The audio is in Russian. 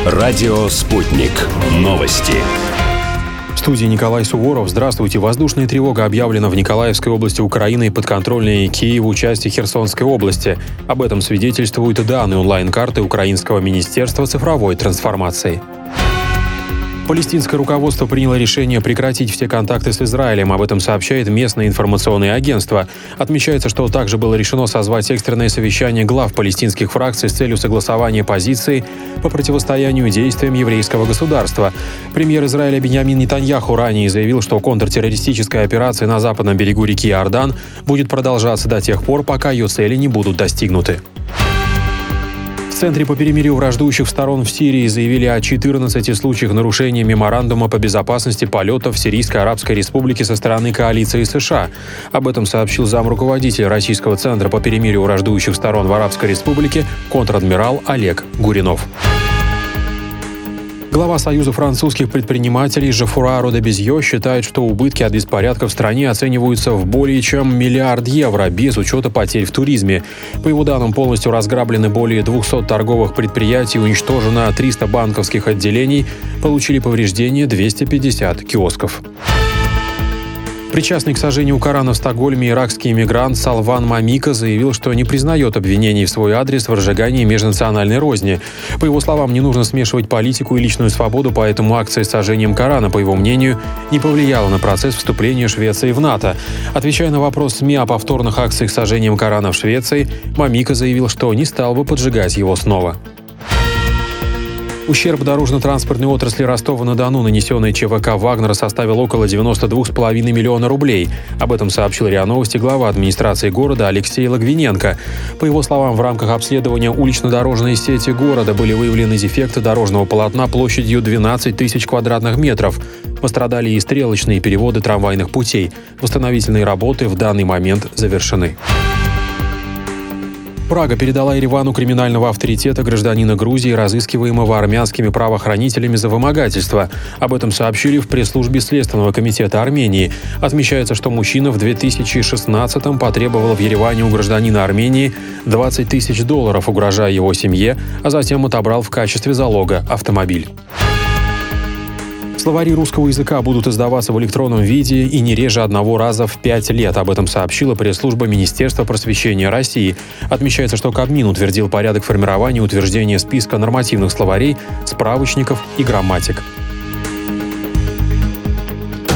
Радио «Спутник». Новости. В студии Николай Суворов. Здравствуйте. Воздушная тревога объявлена в Николаевской области Украины и подконтрольной Киеву части Херсонской области. Об этом свидетельствуют данные онлайн-карты Украинского министерства цифровой трансформации. Палестинское руководство приняло решение прекратить все контакты с Израилем. Об этом сообщает местное информационное агентство. Отмечается, что также было решено созвать экстренное совещание глав палестинских фракций с целью согласования позиции по противостоянию действиям еврейского государства. Премьер Израиля Биньямин Нетаньяху ранее заявил, что контртеррористическая операция на западном берегу реки Иордан будет продолжаться до тех пор, пока ее цели не будут достигнуты. В Центре по перемирию враждующих сторон в Сирии заявили о 14 случаях нарушения меморандума по безопасности полетов в Сирийской Арабской Республике со стороны коалиции США. Об этом сообщил замруководитель Российского Центра по перемирию враждующих сторон в Арабской Республике контр-адмирал Олег Гуринов. Глава Союза французских предпринимателей Жофруа Родебезье считает, что убытки от беспорядков в стране оцениваются в более чем 1 миллиард евро, без учета потерь в туризме. По его данным, полностью разграблены более 200 торговых предприятий, уничтожено 300 банковских отделений, получили повреждения 250 киосков. Причастный к сожжению Корана в Стокгольме иракский иммигрант Салван Мамика заявил, что не признает обвинений в свой адрес в разжигании межнациональной розни. По его словам, не нужно смешивать политику и личную свободу, поэтому акция с сожжением Корана, по его мнению, не повлияла на процесс вступления Швеции в НАТО. Отвечая на вопрос СМИ о повторных акциях с сожжением Корана в Швеции, Мамика заявил, что не стал бы поджигать его снова. Ущерб дорожно-транспортной отрасли Ростова-на-Дону, нанесенный ЧВК «Вагнер», составил около 92,5 миллиона рублей. Об этом сообщил РИА Новости глава администрации города Алексей Логвиненко. По его словам, в рамках обследования улично-дорожной сети города были выявлены дефекты дорожного полотна площадью 12 тысяч квадратных метров. Пострадали и стрелочные переводы трамвайных путей. Восстановительные работы в данный момент завершены. Прага передала Еревану криминального авторитета гражданина Грузии, разыскиваемого армянскими правоохранителями за вымогательство. Об этом сообщили в пресс-службе Следственного комитета Армении. Отмечается, что мужчина в 2016-м потребовал в Ереване у гражданина Армении $20 тысяч, угрожая его семье, а затем отобрал в качестве залога автомобиль. Словари русского языка будут издаваться в электронном виде и не реже одного раза в 5 лет. Об этом сообщила пресс-служба Министерства просвещения России. Отмечается, что Кабмин утвердил порядок формирования и утверждения списка нормативных словарей, справочников и грамматик.